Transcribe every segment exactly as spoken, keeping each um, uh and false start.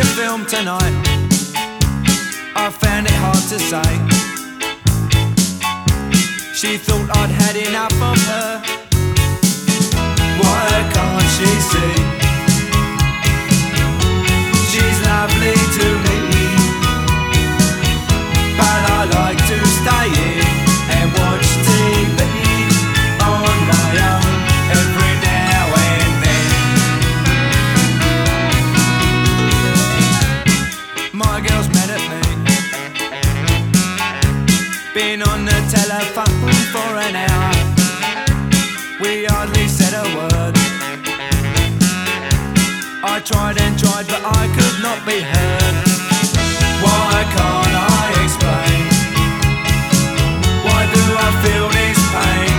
the film tonight? I found it hard to say. She thought I'd had enough of her. Why can't she see? She's lovely to me, but I like to stay in and watch T V on my own every now and then. My girl's mad at me, been on the telephone for an hour. We hardly said a word. I tried and tried, but I could not be heard. Why can't I explain? Why do I feel this pain?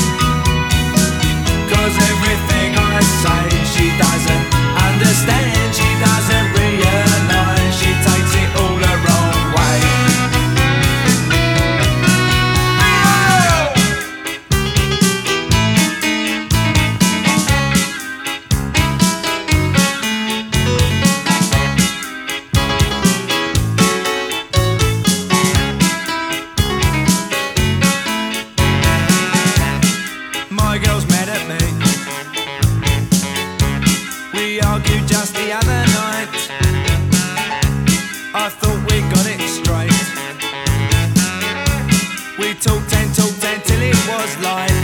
'Cause everything I say she doesn't understand. She doesn't realise she takes it all the wrong way. My girl's mad at me. We argued just the other night. I thought we got it straight. We talked and talked until it was light.